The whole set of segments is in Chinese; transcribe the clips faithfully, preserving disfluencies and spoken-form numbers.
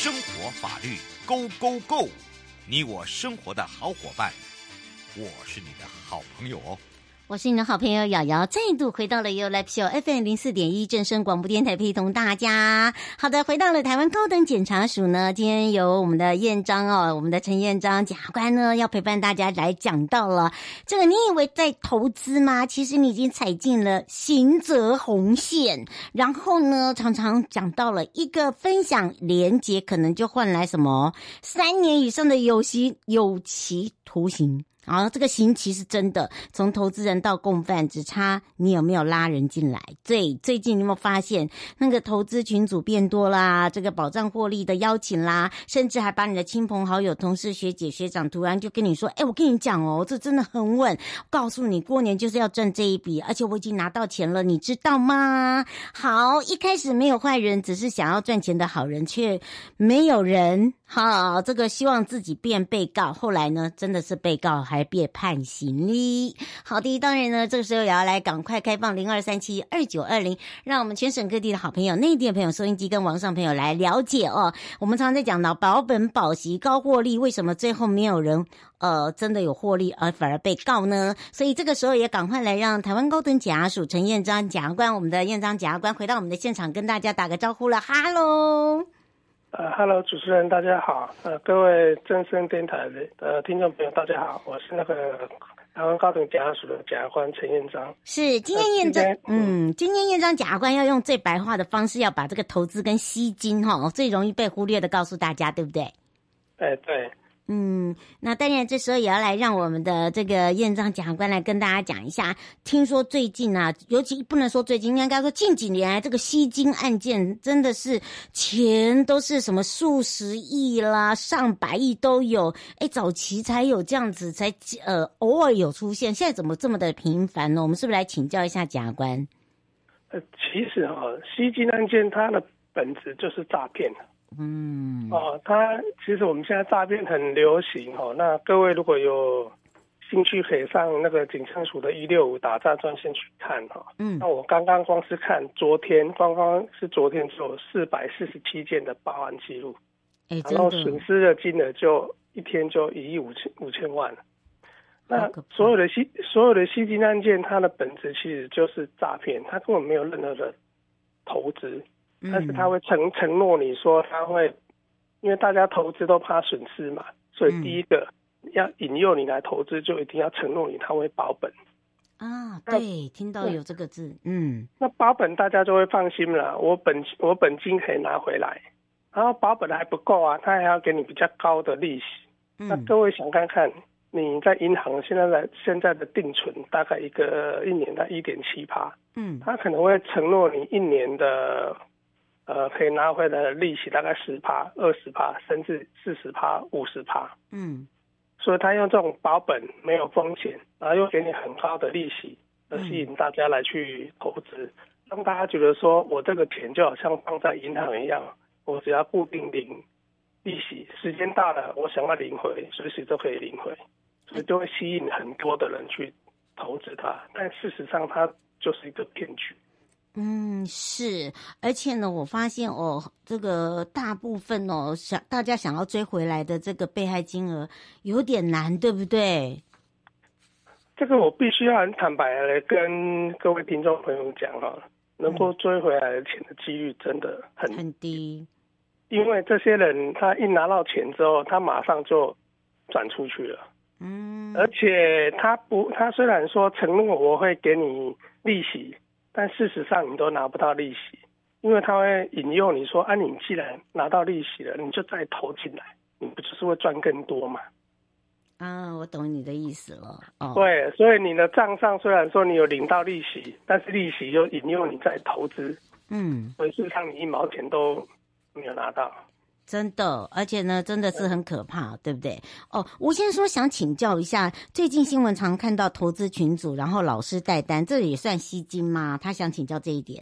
生活法律 Go Go Go， 你我生活的好伙伴，我是你的好朋友哦。 我是你的好朋友瑶瑶，再度回到了 You Live Show F M 零四点一正声广播电台，陪同大家。好的，回到了台湾高等检察署呢，今天由我们的验章哦，我们的陈验章检察官呢，要陪伴大家来讲到了这个，你以为在投资吗？其实你已经踩进了刑责红线，然后呢，常常讲到了一个分享连结，可能就换来什么三年以上的有期有期徒刑。好，这个刑期是真的，从投资人到共犯，只差你有没有拉人进来。最最近你有没有发现，那个投资群组变多啦，这个保障获利的邀请啦，甚至还把你的亲朋好友、同事、学姐、学长突然就跟你说，哎，我跟你讲哦，这真的很稳，告诉你过年就是要赚这一笔，而且我已经拿到钱了，你知道吗？好，一开始没有坏人，只是想要赚钱的好人，却没有人好，这个希望自己变被告，后来呢，真的是被告还变判刑哩。好的，当然呢，这个时候也要来赶快开放零二三七二九二零，让我们全省各地的好朋友、内地的朋友、收音机跟网上朋友来了解哦。我们常常在讲到保本保息高获利，为什么最后没有人呃真的有获利，而反而被告呢？所以这个时候也赶快来让台湾高等检察署陈验章检察官，我们的验章检察官回到我们的现场，跟大家打个招呼了。哈喽。 呃 ，Hello， 主持人大家好，呃，各位正声电台的呃听众朋友大家好，我是那个台湾高等检察署的检察官陈验章。 是，今天验章，呃、嗯，今天验章检察官要用最白话的方式，要把这个投资跟吸金哈最容易被忽略的告诉大家，对不对？ 哎，对。 嗯，那当然这时候也要来让我们的这个验章检察官来跟大家讲一下，听说最近啊，尤其不能说最近，应该说近几年来这个吸金案件真的是钱都是什么数十亿啦，上百亿都有，哎，早期才有这样子，才呃偶尔有出现，现在怎么这么的频繁呢？我们是不是来请教一下检察官？ 呃，其实哈、哦，吸金案件它的本质就是诈骗。 嗯， 哦，它其实我们现在诈骗很流行哦。那各位如果有兴趣，可以上那个警政署的一六五打诈专线去看哈、哦。嗯，那我刚刚光是看昨天，刚刚是昨天就有四百四十七件的报案记录， 哎， 然后损失的金额就一天就一亿五千五千万。那所有的吸所有的吸金案件，它的本质其实就是诈骗，它根本没有任何的投资。但是他会承承诺你说他会，因为大家投资都怕损失嘛，所以第一个、嗯、要引诱你来投资，就一定要承诺你他会保本啊。对，听到有这个字，嗯， 那保本大家就会放心了，我本我本金可以拿回来，然后保本还不够啊，他还要给你比较高的利息。嗯、那各位想看看，你在银行现在的现在的定存大概一个一年的一点七趴，嗯，他可能会承诺你一年的。呃，可以拿回来的利息大概十趴、二十趴，甚至四十趴、五十趴。嗯，所以他用这种保本、没有风险，然后又给你很高的利息，而吸引大家来去投资，让大家觉得说我这个钱就好像放在银行一样，我只要固定领利息，时间大了，我想要领回，随时都可以领回，所以就会吸引很多的人去投资它。但事实上，它就是一个骗局。 嗯，是，而且呢，我发现哦，这个大部分哦，想大家想要追回来的这个被害金额有点难，对不对？ 这个我必须要很坦白的跟各位听众朋友讲哈，能够追回来的钱的几率真的很很低， 因为这些人他一拿到钱之后，他马上就转出去了。嗯，而且他不，他虽然说承诺我会给你利息。但事实上你都拿不到利息，因为他会引诱你说啊，你既然拿到利息了，你就再投进来，你不就是会赚更多嘛？ 啊，我懂你的意思了。哦， 对，所以你的账上虽然说你有领到利息，但是利息又引诱你再投资，嗯，所以事实上你一毛钱都没有拿到。 真的，而且呢，真的是很可怕，对不对？哦，吴先生想请教一下，最近新闻常看到投资群组，然后老师带单，这也算吸金吗？他想请教这一点。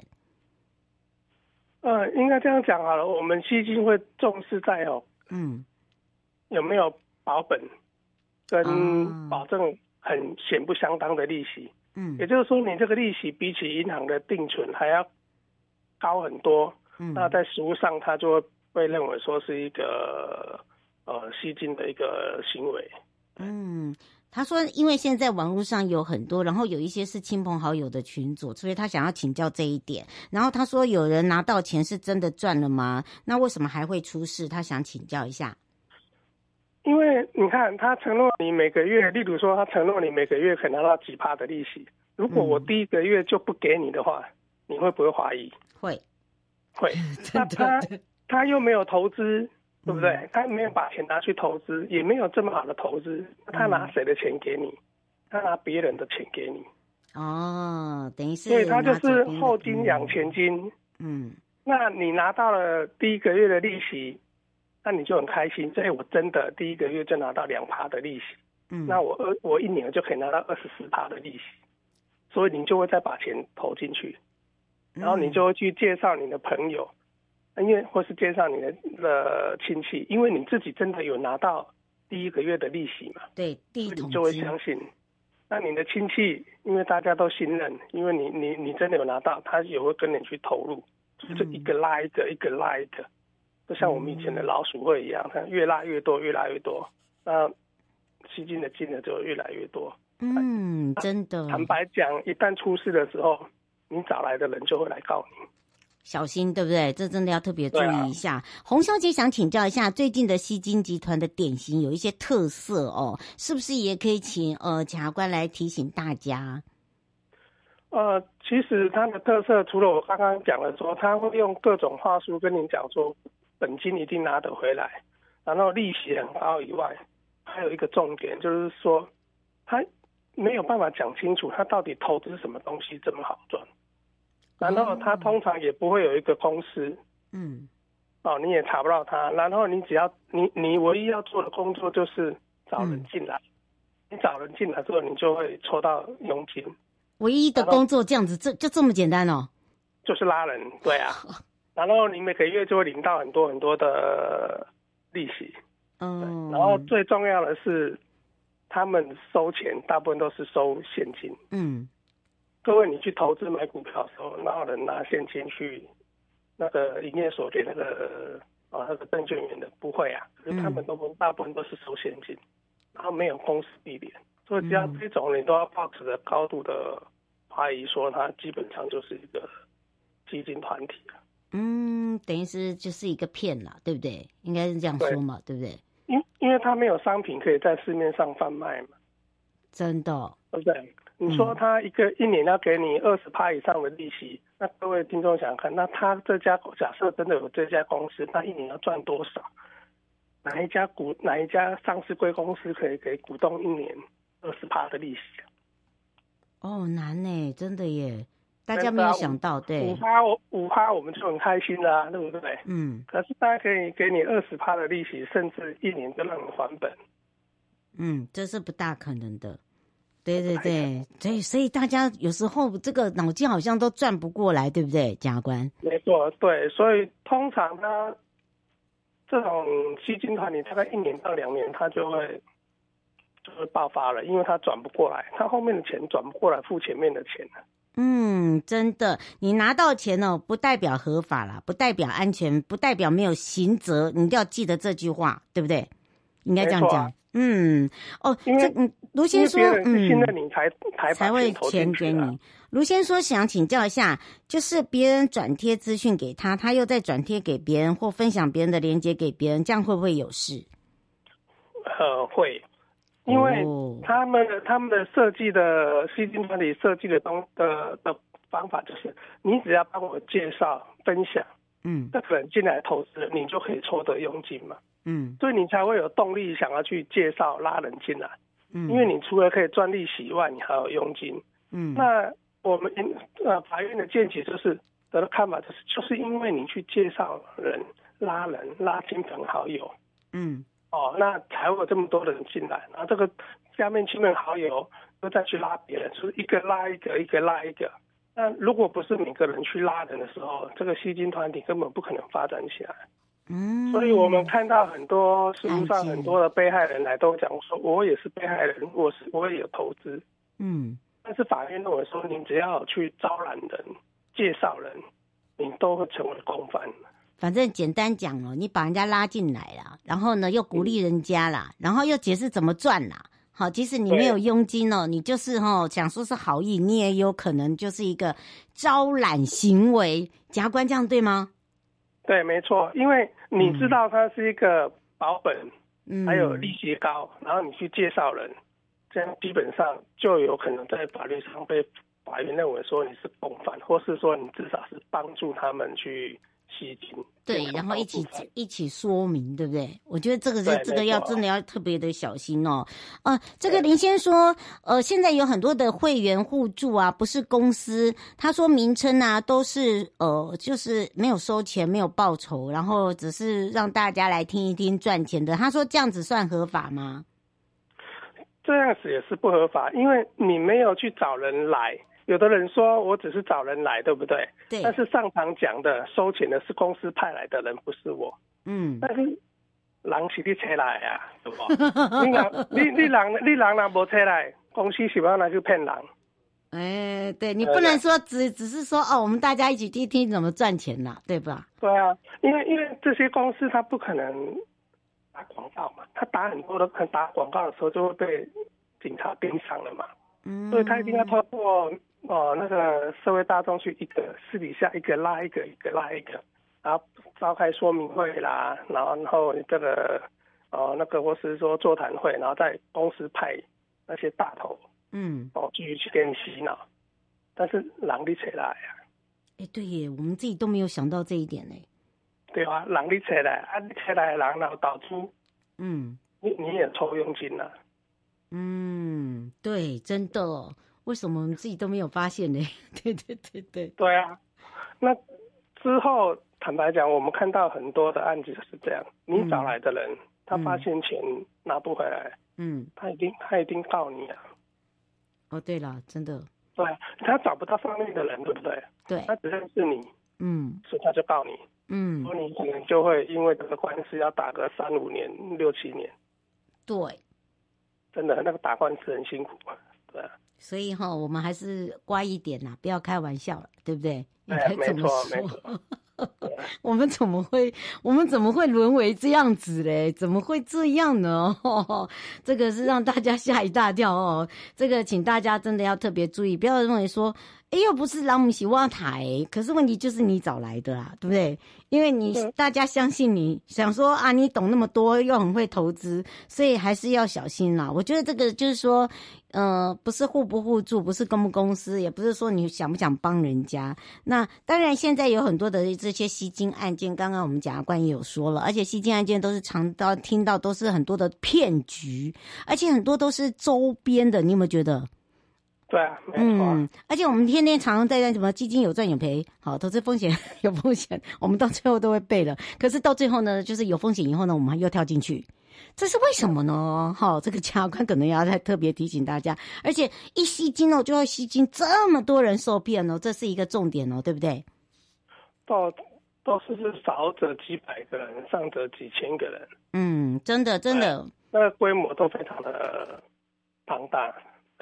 呃，应该这样讲好了，我们吸金会重视在哦，嗯，有没有保本跟保证很显不相当的利息，嗯，也就是说，你这个利息比起银行的定存还要高很多，嗯，那在实务上它就会会认为说是一个呃吸金的一个行为。 嗯，他说因为现在网络上有很多，然后有一些是亲朋好友的群组，所以他想要请教这一点。然后他说有人拿到钱是真的赚了吗？那为什么还会出事？他想请教一下。 因为你看，他承诺你每个月，例如说他承诺你每个月可以拿到几趴的利息，如果我第一个月就不给你的话，嗯、你会不会怀疑？ 会， 会。那他他又没有投资，对不对？嗯、他没有把钱拿去投资，也没有这么好的投资，他拿谁的钱给你？嗯、他拿别人的钱给你。 哦，等于是， 所以他就是后金养前金。 嗯， 那你拿到了第一个月的利息。那你就很开心，所以我真的第一个月就拿到两趴的利息，嗯，那我二我一年就可以拿到二十四趴的利息，所以你就会再把钱投进去，然后你就会去介绍你的朋友，因为或是介绍你的的亲戚，因为你自己真的有拿到第一个月的利息嘛， 对，第一桶金， 你就会相信。那你的亲戚，因为大家都信任，因为你你你真的有拿到，他也会跟你去投入，就是一个拉一个，一个拉一个。就像我们以前的老鼠会一样，它越拉越多，越拉越多，那吸金的金额就越来越多。 嗯，真的。 坦白讲，一旦出事的时候，你找来的人就会来告你。 小心，对不对？这真的要特别注意一下。啊、洪小姐想请教一下，最近的吸金集团的典型有一些特色哦，是不是也可以请呃检察官来提醒大家？ 呃，其实它的特色，除了我刚刚讲的说，他会用各种话术跟你讲说。本金一定拿得回来，然后利息很高以外，还有一个重点就是说，他没有办法讲清楚他到底投资什么东西这么好赚，然后他通常也不会有一个公司，嗯，哦，你也查不到他，然后你只要你你唯一要做的工作就是找人进来，嗯、你找人进来之后，你就会抽到佣金， 唯一的工作这样子，这就这么简单哦， 就是拉人，对啊。然后你每个月就会领到很多很多的利息，嗯，然后最重要的是，他们收钱大部分都是收现金，嗯，各位你去投资买股票的时候，哪有人拿现金去那个营业所给那个啊那个证券员的？不会啊，可是他们都大部分都是收现金，然后没有公司闭联，所以只要这种你都要抱持着高度的怀疑，说它基本上就是一个基金团体了。 嗯，等于是就是一个骗啦，对不对？应该是这样说嘛， 对, 对不对？ 因因为他没有商品可以在市面上贩卖嘛， 真的， 对不对？你说他一个、嗯、一年要给你二十趴以上的利息，那各位听众想想看，那他这家假设真的有这家公司，他一年要赚多少？哪一家股哪一家上市贵公司可以给股东一年二十趴的利息？ 哦，难呢，真的耶。大家没有想到，对， 五趴五趴我们就很开心啦、啊，对不对？嗯。可是大家可以给你二十趴的利息，甚至一年就让你还本。 嗯，这是不大可能的。对对对，所以所以大家有时候这个脑筋好像都转不过来，对不对，检察官？ 没错，对，所以通常他这种吸金团，你大概一年到两年，他就会就会爆发了，因为他转不过来，他后面的钱转不过来付前面的钱了。 嗯，真的，你拿到钱哦，不代表合法啦，不代表安全，不代表没有刑责，你一定要记得这句话，对不对？应该这样讲。啊、嗯，哦，这嗯，卢先说， 嗯，信任你才才才会钱给你。卢先说想请教一下，就是别人转贴资讯给他，他又再转贴给别人或分享别人的链接给别人，这样会不会有事？ 呃，会。因为他们的他们的设计的吸金团体设计的东的的方法就是，你只要帮我介绍分享，嗯，这个人进来投资，你就可以抽得佣金嘛，嗯，所以你才会有动力想要去介绍拉人进来，嗯，因为你除了可以赚利息以外，你还有佣金，嗯，那我们呃法院的见解就是得到看法就是，就是因为你去介绍人拉人拉亲朋好友，嗯。哦，那才会有这么多人进来，然后这个下面亲朋好友又再去拉别人，就是一个拉一个，一个拉一个。那如果不是每个人去拉人的时候，这个吸金团体根本不可能发展起来。嗯，所以我们看到很多事实上很多的被害人来都讲说，我也是被害人，我是我也有投资。嗯，但是法院认为说，你只要去招揽人、介绍人，你都会成为共犯。 反正简单讲哦，你把人家拉进来啦，然后呢又鼓励人家啦，嗯、然后又解释怎么赚啦。好，即使你没有佣金哦，你就是哦想说是好意，你也有可能就是一个招揽行为。检察官这样对吗？ 对，没错，因为你知道它是一个保本， 嗯， 还有利息高，然后你去介绍人，这样基本上就有可能在法律上被法院认为说你是共犯，或是说你至少是帮助他们去吸金。 对，然后一起一起说明，对不对？我觉得这个是这个要真的要特别的小心哦。呃，这个林先说，呃，现在有很多的会员互助啊，不是公司，他说名称啊都是呃，就是没有收钱，没有报酬，然后只是让大家来听一听赚钱的。他说这样子算合法吗？ 这样子也是不合法，因为你没有去找人来。有的人说我只是找人来，对不对？ 对。 但是上场讲的收钱的是公司派来的人，不是我。 嗯。 但是人是你车来啊，对不？你人你你人你人若无车来，公司是要拿去骗人。 哎，对，你不能说只只是说哦，我们大家一起听听怎么赚钱啦，对吧？ 对啊，因为因为这些公司它不可能打广告嘛，他打很多的打广告的时候就会被警察盯上了嘛。嗯。所以他一定要透过。哦，那个社会大众去一个私底下一个拉一个，一个拉一个，然后召开说明会啦，然后然后这个哦那个或是说座谈会，然后在公司派那些大头，嗯，哦继续去给你洗脑，但是人你起来啊， 哎对耶，我们自己都没有想到这一点呢。 对啊，人你起来啊，你起来的人然后导出，嗯，你你也抽佣金啦， 嗯，对，真的哦。为什么我们自己都没有发现呢？对对对对。 对啊，那之后坦白讲，我们看到很多的案子是这样，你找来的人，嗯、他发现钱拿不回来，嗯，他一定他一定告你啊。 哦，对了，真的。 对啊，他找不到上面的人，对不对？ 对。 他只认识你，嗯，所以他就告你，嗯，所以你可能就会因为这个官司要打个三五年、六七年。 对。 真的，那个打官司很辛苦，对啊。 所以哈，我们还是乖一点啦，不要开玩笑了，对不对？应该怎么说？ 没错，没错。 我们怎么会，我们怎么会沦为这样子嘞？怎么会这样呢？哦，这个是让大家吓一大跳哦。这个请大家真的要特别注意，不要认为说，哎，又不是朗姆西挖台，可是问题就是你找来的啦，对不对？因为你大家相信你，想说啊，你懂那么多，又很会投资，所以还是要小心啦。我觉得这个就是说，呃，不是互不互助，不是公不公司，也不是说你想不想帮人家。那当然，现在有很多的这些吸金案件，刚刚我们检察官也有说了，而且吸金案件都是常到听到都是很多的骗局，而且很多都是周边的，你有没有觉得？ 对啊，没错、啊。 嗯，而且我们天天常常在那什么基金有赚有赔，好，投资风险有风险，我们到最后都会背了。可是到最后呢，就是有风险以后呢，我们又跳进去，这是为什么呢？好、哦，这个检察官可能要再特别提醒大家，而且一吸金哦，就要吸金这么多人受骗哦，这是一个重点哦，对不对？ 到都是少则几百个人，上则几千个人。 嗯，真的真的， 那个规模都非常的庞大。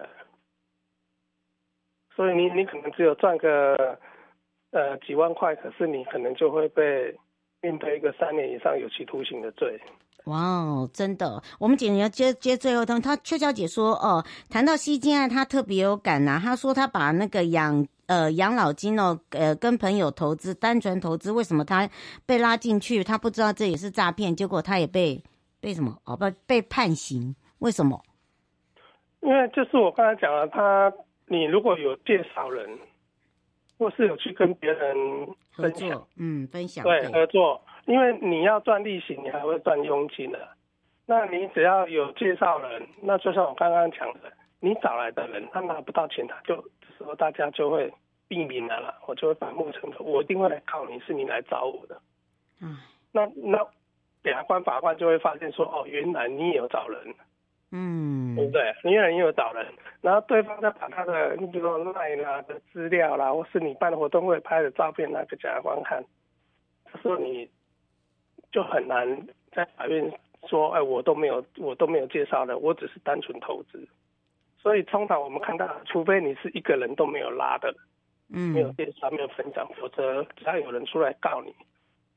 所以你你可能只有赚个呃几万块，可是你可能就会被面对一个三年以上有期徒刑的罪。 哇哦，真的！我们简要接接最后他他邱小姐说哦，谈到吸金案，她特别有感呐、啊。她说她把那个养呃养老金哦，呃跟朋友投资，单纯投资，为什么她被拉进去？她不知道这也是诈骗，结果她也被被什么哦被被判刑？为什么？ 因为就是我刚才讲了，他。你如果有介绍人，或是有去跟别人分享， 嗯，分享对合作，因为你要赚利息，你还会赚佣金的。那你只要有介绍人，那就像我刚刚讲的，你找来的人他拿不到钱，他就这时候大家就会避免了啦，我就会反目成仇，我一定会来告你，是你来找我的。嗯，那那检察官法官就会发现说，哦，原来你也有找人。嗯，对不对？你有人也有找人，然后对方再把他的，你比如说赖啦的资料啦，或是你办活动会拍的照片拿给检察官看，这时候你就很难在法院说，哎，我都没有，我都没有介绍的，我只是单纯投资。所以通常我们看到，除非你是一个人都没有拉的，嗯，没有介绍，没有分享，否则只要有人出来告你，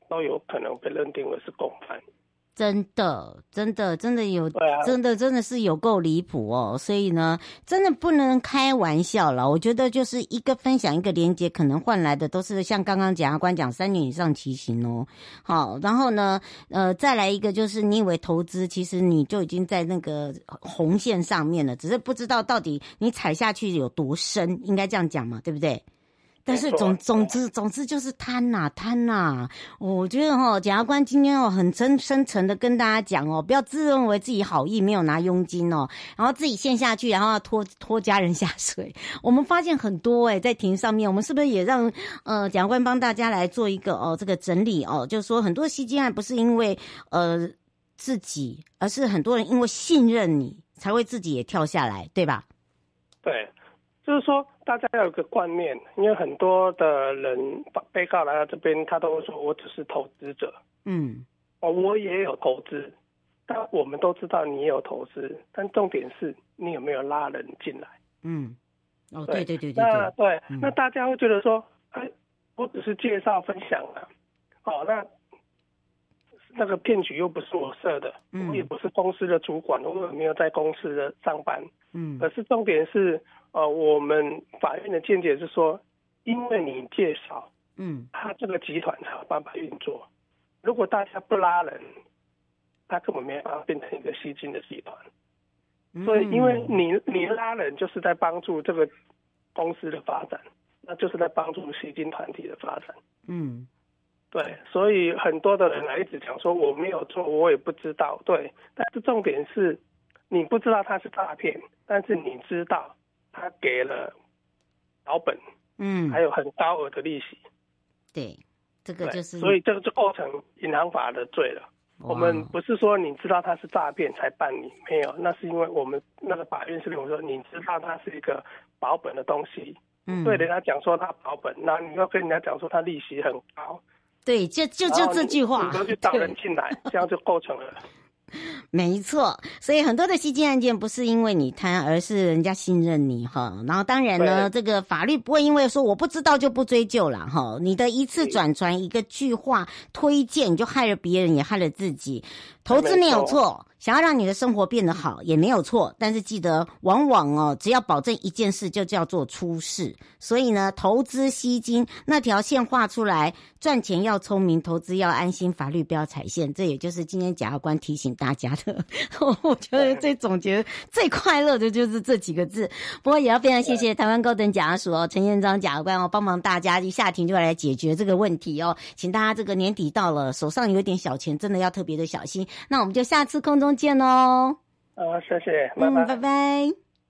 都有可能被认定为是共犯。 真的，真的，真的有， 啊、 真的，真的是有够离谱哦！所以呢，真的不能开玩笑了。我觉得就是一个分享，一个连结，可能换来的都是像刚刚检察官讲三年以上期刑哦。好，然后呢，呃，再来一个就是你以为投资，其实你就已经在那个红线上面了，只是不知道到底你踩下去有多深，应该这样讲嘛，对不对？但是总总之总之就是贪呐、啊、贪呐、啊！我觉得哈，检察官今天哦很真深沉的跟大家讲哦，不要自认为自己好意，没有拿佣金哦，然后自己陷下去，然后要拖拖家人下水。我们发现很多哎、欸，在庭上面，我们是不是也让呃检察官帮大家来做一个哦这个整理哦，就是说很多袭击案不是因为呃自己，而是很多人因为信任你才会自己也跳下来，对吧？ 对。就是说，大家要有个观念，因为很多的人被告来到这边，他都会说我只是投资者， 嗯， 哦，我也有投资，但我们都知道你也有投资，但重点是你有没有拉人进来， 嗯，哦，对对对对对， 那对， 嗯、 那大家会觉得说，哎，我只是介绍分享啊，哦，那那个骗局又不是我设的，嗯、我也不是公司的主管，我也没有在公司的上班，嗯，可是重点是。呃，我们法院的见解是说，因为你介绍，嗯，他这个集团才有办法运作。如果大家不拉人，他根本没办法变成一个吸金的集团。嗯、所以，因为你你拉人就是在帮助这个公司的发展，那就是在帮助吸金团体的发展。嗯，对，所以很多的人来一直讲说我没有做，我也不知道。对，但是重点是你不知道他是诈骗，但是你知道。他给了保本，嗯，还有很高额的利息， 对，这个就是， 所以这个就构成银行法的罪了。我们不是说你知道他是诈骗才办理，没有，那是因为我们那个法院是认为说你知道他是一个保本的东西，嗯，对人家讲说他保本，那你要跟人家讲说他利息很高， 对，就就就这句话， 你都去找人进来，这样就构成了。 没错，所以很多的袭击案件不是因为你贪，而是人家信任你哈。然后当然呢，这个法律不会因为说我不知道就不追究了哈。你的一次转传一个句话推荐，你就害了别人，也害了自己。投资没有错，想要让你的生活变得好也没有错，但是记得往往哦，只要保证一件事就叫做出事。所以呢，投资吸金那条线画出来，赚钱要聪明，投资要安心，法律不要踩线。这也就是今天检察官提醒大家的。我觉得最总结最快乐的就是这几个字。不过也要非常谢谢台湾高等检察署哦陈彦章检察官哦，帮忙大家一下庭就来解决这个问题哦。请大家这个年底到了，手上有点小钱，真的要特别的小心。那我们就下次空中见哦。 呃，谢谢，拜拜， 嗯，拜拜。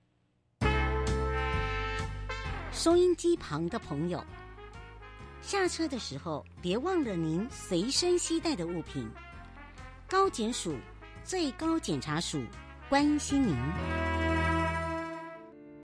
收音机旁的朋友，下车的时候别忘了您随身携带的物品。高检署最高检察署关心您。